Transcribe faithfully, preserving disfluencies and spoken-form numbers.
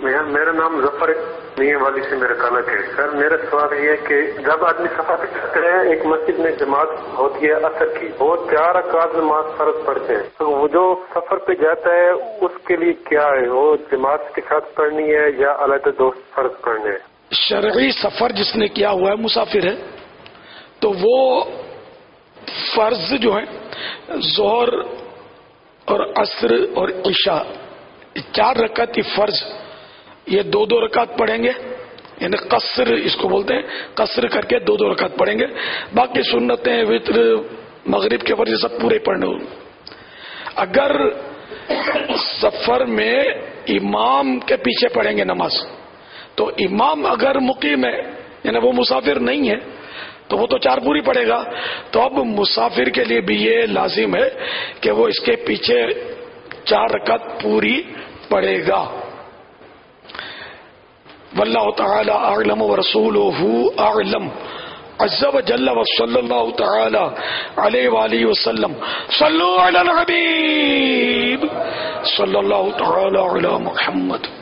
میرا نام ظفر میاں والی سے میرا تعلق ہے سر. میرا سوال یہ ہے کہ جب آدمی سفر پہ جاتے ہیں ایک مسجد میں جماعت ہوتی ہے عصر کی، وہ چار رکعت نماز فرض پڑھتے ہیں، تو وہ جو سفر پہ جاتا ہے اس کے لیے کیا ہے، وہ جماعت کے ساتھ پڑھنی ہے یا علیحدہ دوست فرض پڑھنے ہیں؟ شرعی سفر جس نے کیا ہوا ہے مسافر ہے تو وہ فرض جو ہیں ظہر اور عصر اور عشاء چار رکعت کی فرض یہ دو دو رکعت پڑھیں گے، یعنی قصر اس کو بولتے ہیں، قصر کر کے دو دو رکعت پڑھیں گے. باقی سنتیں وطر مغرب کے فرض سب پورے پڑھنے ہوں. اگر سفر میں امام کے پیچھے پڑھیں گے نماز تو امام اگر مقیم ہے یعنی وہ مسافر نہیں ہے تو وہ تو چار پوری پڑھے گا. تو اب مسافر کے لیے بھی یہ لازم ہے کہ وہ اس کے پیچھے چار رکعت پوری پڑھے گا. واللہ تعالی اعلم ورسولہ اعلم عز وجل وصلی اللہ تعالی علیہ وآلہ وسلم. صلوا علی الحبیب صلی اللہ تعالی علی محمد.